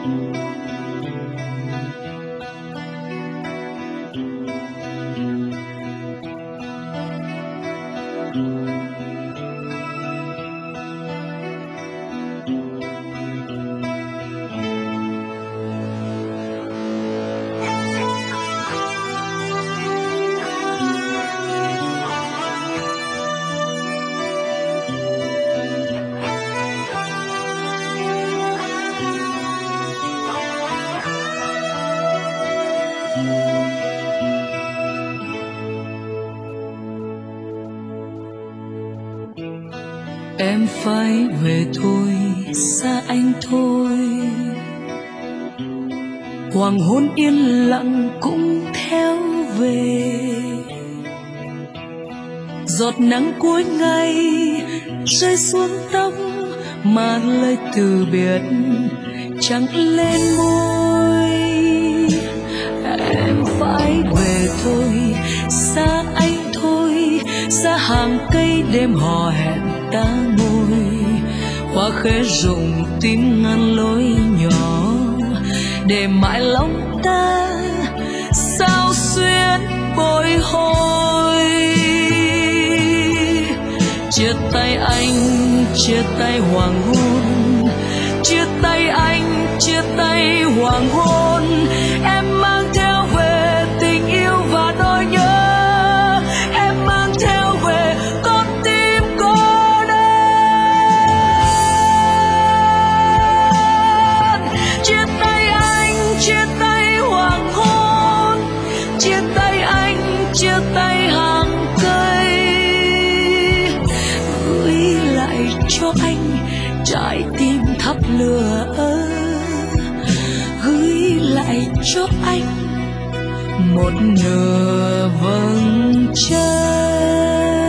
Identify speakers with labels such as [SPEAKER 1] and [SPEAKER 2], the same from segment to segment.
[SPEAKER 1] Em phải về thôi, xa anh thôi. Hoàng hôn yên lặng cũng theo về. Giọt nắng cuối ngày rơi xuống tóc, mà lời từ biệt chẳng lên môi. Em phải về thôi, xa anh thôi, xa hàng cây đêm hò hẹn ta ngồi. Hoa khẽ rụng tim ngăn lối nhỏ, để mãi lòng ta sao xuyên bồi hồi. Chia tay anh, chia tay hoàng hôn, chia tay anh, chia tay hoàng hôn. Em mang theo về tình yêu và nỗi nhớ, em mang theo về con tim cô đơn. Chia tay anh, chia tay hoàng hôn, chia tay anh, chia tay hàng cây. Gửi lại cho anh trái tim thắp lửa, gửi lại cho anh một nửa vầng trăng.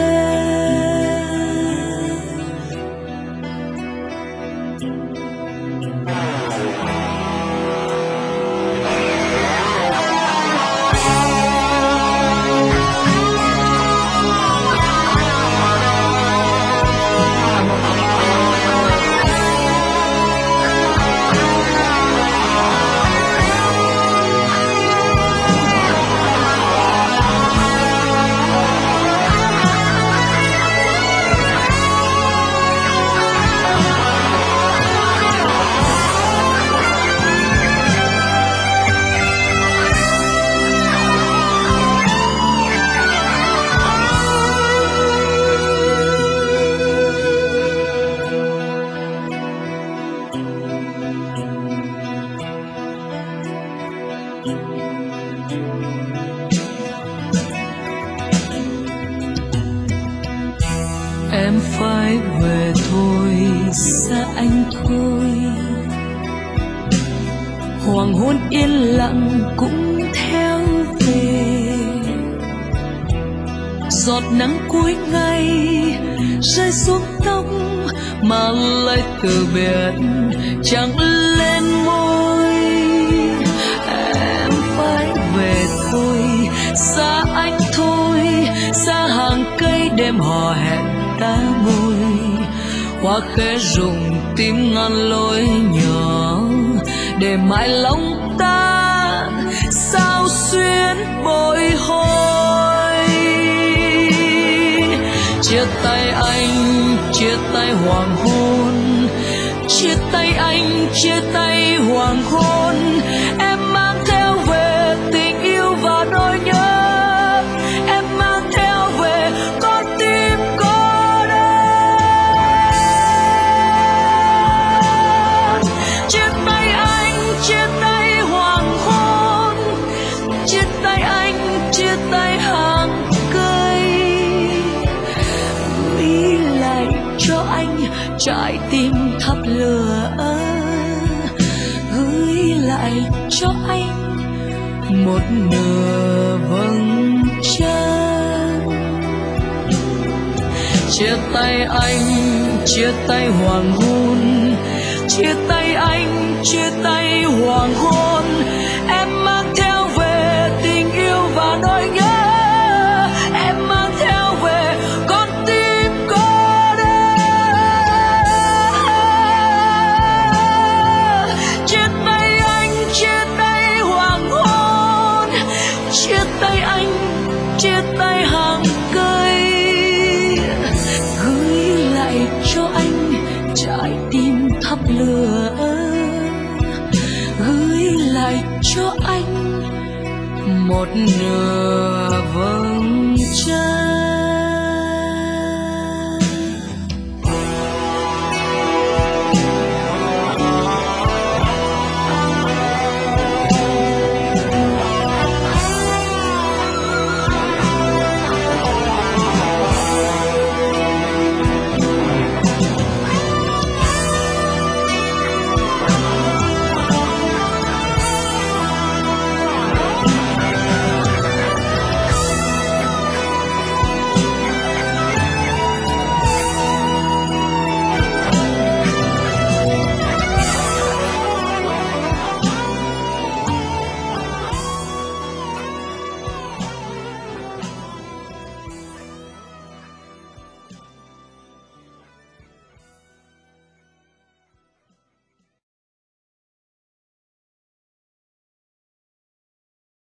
[SPEAKER 1] Em phải về thôi, xa anh thôi. Hoàng hôn yên lặng cũng theo về. Giọt nắng cuối ngày rơi xuống tóc, mà lời từ biệt chẳng lên môi. Em phải về thôi, xa anh thôi, xa hàng cây đêm hò hẹn ta ngồi. Hoa khẽ rụng tim ngăn lối nhỏ, để mãi lòng ta sao xuyên bồi hồi. Chia tay anh, chia tay hoàng hôn, chia tay anh, chia tay hoàng hôn. Em mang theo về tình yêu và nỗi nhớ, em mang theo về con tim cô đơn. Chia tay anh, chia tay hoàng hôn, chia tay anh, chia tay hàng cây. Gửi lại cho anh trái tim thắp lửa, gửi lại cho anh một nửa vầng trăng. Chia tay anh, chia tay hoàng hôn, chia tay anh, chia tay hoàng hôn. Em mang theo về tình yêu và nỗi nhớ, em mang theo về con tim cô đơn. Chia tay chia tay hàng cây, gửi lại cho anh trái tim thắp lửa, gửi lại cho anh một nửa vời.